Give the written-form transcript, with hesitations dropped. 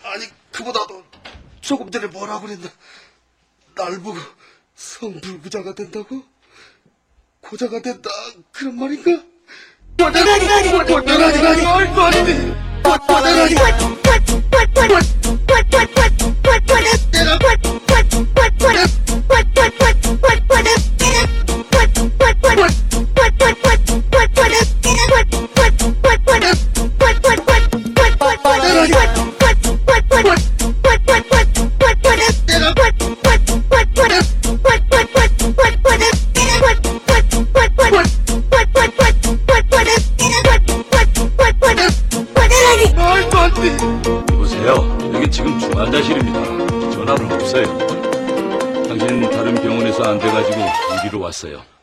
아니, 그보다도 조금 전에 뭐라고 그랬나? 날 보고 성불구자가 된다고? 고자가 된다, 그런 말인가? 여보세요. 여기 지금 중환자실입니다. 전화는 없어요. 당신 다른 병원에서 안 돼가지고 이리로 왔어요.